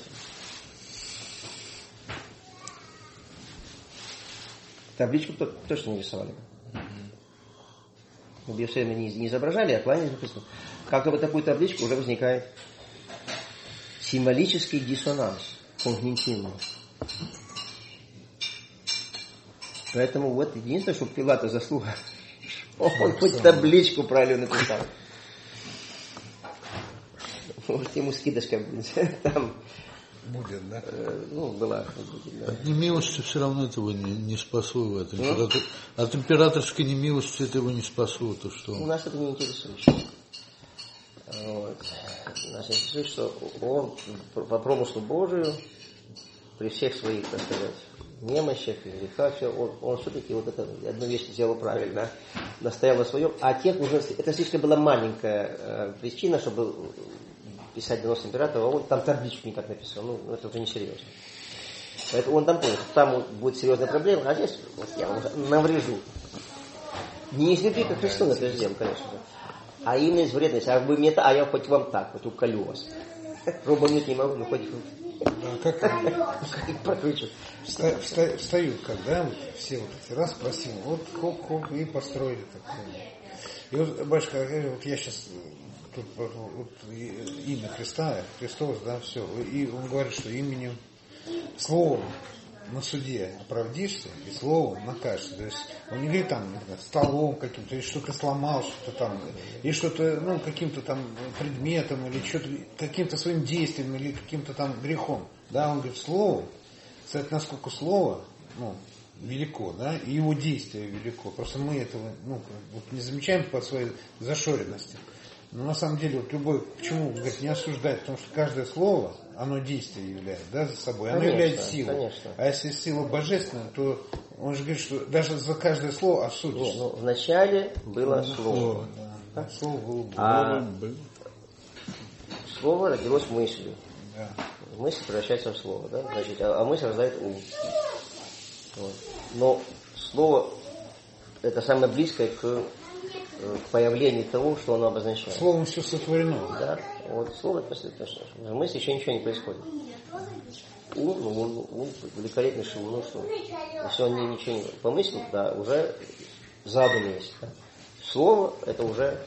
Табличку точно не рисовали. В Иерусалиме не, не изображали, а кланялись написано. Как только такую табличку уже возникает символический диссонанс, когнитивный. Поэтому вот единственное, что Пилата заслуга, он хоть табличку правильно написал. Вот ему скидочка будет. Там, будет, да? Э, ну, была. Будет, да. От немилости все равно этого не, не спасло. От, император, ну? От императорской немилости этого не спасло. То, что... У нас это не интересует. Вот. Нас интересует, что он по промыслу Божию при всех своих, так сказать, немощах и грехах, все, он, он все-таки вот это, одну вещь сделал правильно, настоял на своем, а тех уже, это слишком была маленькая э, причина, чтобы писать донос императору, а он там табличку никак написал, ну, это уже не серьезно. Поэтому он там понял, что там будет серьезная проблема, а здесь вот я уже наврежу. Не из любви к Христу мы это сделаем, конечно же. А именно из вредности. А вы мне, а я хоть вам так, вот уколю вас. Рубануть не могу, но хоть... Да, как прокручу. Вста, вста, встают, когда вот все вот эти раз просили, вот хоп-хоп, и построили такое. И вот, батюшка, вот я сейчас, тут вот, вот, имя Христа, Христос, да, все. И он говорит, что именем, словом на суде оправдишься, и словом накажешься. То есть он не говорит там столом каким-то, или что-то сломал, что-то там, или что-то, ну, каким-то там предметом, или что-то, каким-то своим действием, или каким-то там грехом. Да, он говорит, словом, кстати, насколько слово, ну, велико, да, и его действие велико. Просто мы этого, ну, вот не замечаем по своей зашоренности. Но на самом деле, вот любой, почему, говорит, не осуждать, потому что каждое слово, оно действие является, да, за собой, оно конечно, является силой. Конечно. А если сила божественная, то он же говорит, что даже за каждое слово осудишь. Ну, вначале было ну, слово. Слово, да. Слово было Бог. А слово родилось мыслью. Да. Мысль превращается в слово, да? Значит, а, а мысль рождает ум. Вот. Но слово это самое близкое к, к появлению того, что оно обозначает. Словом все сотворено. Да. Вот слово это точно. В мысли еще ничего не происходит. Ум, ну, ум, ум великолепнейший ум, ну что? Если он не, ничего не помыслил, да, уже задум есть. Да? Слово это уже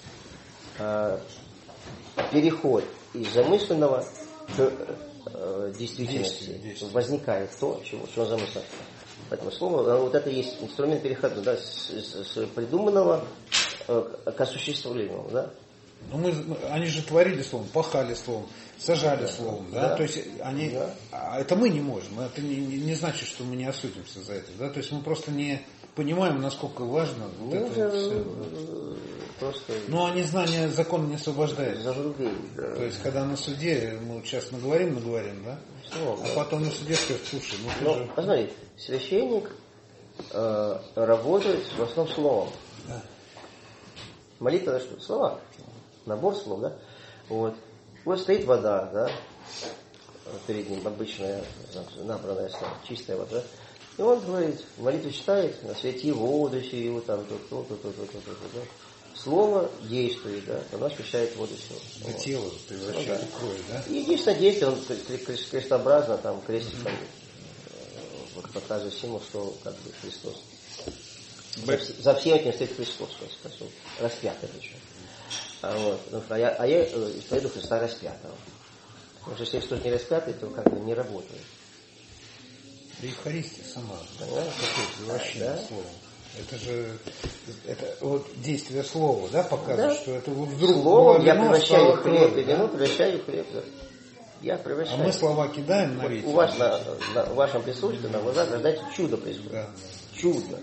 э, переход из замысленного к э, действительности. Действие, действие. Возникает то, чего, что замыслено. Поэтому слово, вот это есть инструмент перехода, да, с, с, с придуманного э, к осуществленному, да. Ну, мы, они же творили словом, пахали словом, сажали да. словом, да? Да. То есть они, Да. а это мы не можем, это не, не значит, что мы не осудимся за это, да? То есть мы просто не понимаем, насколько важно вот Мы это уже вот все. просто Но они знания закон не освобождают. загрубили, да. То есть когда на суде, мы вот сейчас наговорим, наговорим, да? Слово, А да. потом на суде скажут, слушай, ну ты Ну, же... посмотри, священник э, работает в основном словом. Да. Молитва это что? Слова. Набор слов, да? Вот. Вот стоит вода, да? Перед ним обычная, набранная, чистая вода. И он говорит, молитву читает, освети воду сию, там, то, то, то, то, то, то, то, то. Слово действует, да? Оно освещает воду сию. Да Вот. тело превращает Ну, да. в кровь, да? И единственное действие, он крест- крестообразно, там, крестиком вот, показывает символ, что как бы Христос. За, вс- за всем этим стоит Христос, Христос распятый причем. А, вот, а я, а я исповедую Христа распятого. Потому что если Христос не распятый, то как бы не работает. Да Евхаристия сама, да? Понимаешь? Какое превращение Да. слова. Это же это вот действие слова, да, показывает, Да. что это вот вдруг Словом было я вино, превращаю стало хлеб кровью, и вино, да? превращаю в хлеб. Да. Я А превращаю. мы слова кидаем на Вот ветер. у вас на, на в вашем присутствии, на глазах, рождается чудо происходит. Да. Чудо.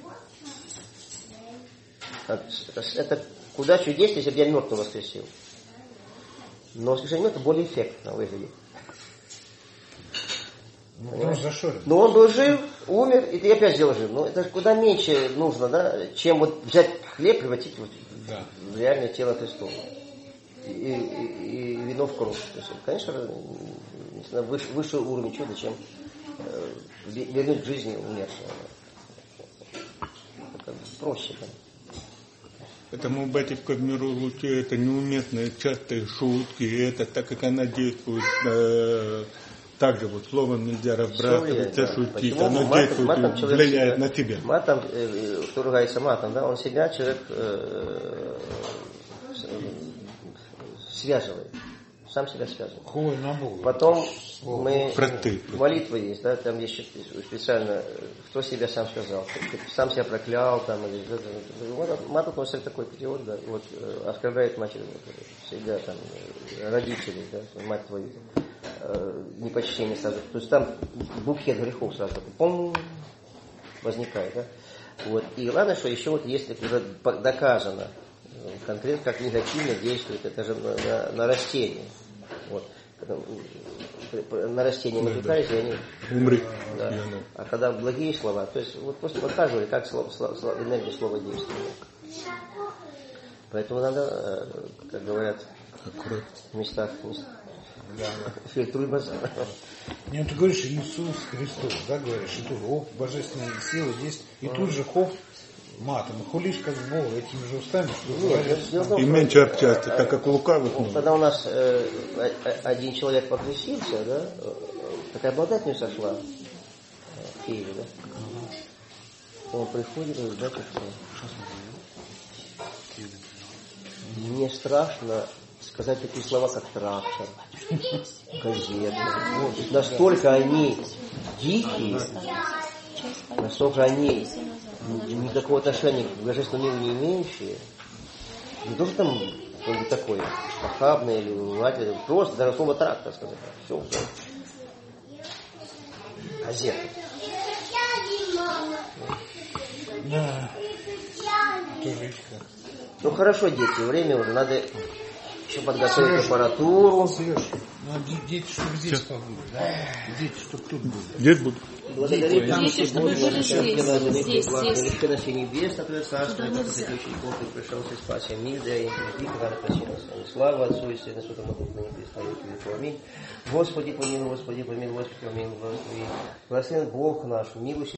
Это куда чудеснее, если бы я мертвого воскресил. Но воскрешение мертвого более эффектно выглядит. Ну, потому что зашорен. Но он был жив, умер, и ты опять сделал жив. Ну, это куда меньше нужно, да, чем вот взять хлеб, превратить вот Да. в реальное тело Христова. И, и, и вино в кровь. То есть, конечно, выше, выше уровень чуда, чем э, вернуть к жизни умершего. Это проще, да. Потому, батюшка, в миру лучи это неуместные частые шутки, и это так как она действует, э, так же вот словом нельзя разбрасываться, да. шутить, Почему оно матом, действует, матом человек влияет себя, на тебя. Матом, э, кто ругается матом, да, он себя, человек, э, связывает. Сам себя связывает. Хулой на Бога. Потом Слово. мы, Проты. молитва есть, да, там есть специально, кто себя сам сказал, сам себя проклял, там, или, вот, мат относится к такой период, да, вот, оскорбляет матерь, себя, там, родителей, да, мать твою, э, непочтение сразу, то есть там букет грехов сразу, пум, возникает, да, вот, и главное, что еще вот, если уже доказано, конкретно как негативно действует, это же на, на, на растения. Вот. На растения натыкались, и они... Умри. Да. А когда благие слова, то есть вот просто показывали, как слово, слово, энергия слова действует. Поэтому надо, как говорят, в местах, в местах фильтруй базар. Не, ты говоришь Иисус Христос, да, говоришь, и тут, о, божественная сила есть, и тут же хоп, матом, хулишь как Бога этими же устами, что Нет, говоришь. дело в том, И что, меньше общаться, так как у лукавых ну, много. когда у нас э, один человек покрестился, да, такая благодать сошла в Киеве, да, он приходит и говорит, батюшка, мне страшно сказать такие слова, как трактор, газета. Вот. Настолько они дикие, настолько они никакого отношения к божественному миру не имеющие. Не то, что там кто-нибудь такой похабный или внимательный, просто даже слово трактор сказать. Все, все. Газета. Да. Тоже как. Ну хорошо, дети, время уже, надо еще подготовить аппаратуру. Сереж, ну дети, чтобы здесь побыли, да? Дети, чтобы тут были. Здесь будут. Благодарим Дети, чтобы были здесь, здесь, здесь. Величина небес, на Твое царство, и посвятый учеников, и пришелся спасия мир, да и великий рано прощался. Слава Отцу и Сыну, Святому Духу, ныне приставит веку. Аминь. Господи помилуй, Господи помилуй, Господи помилуй, Господи. Благословен Бог наш, милующий.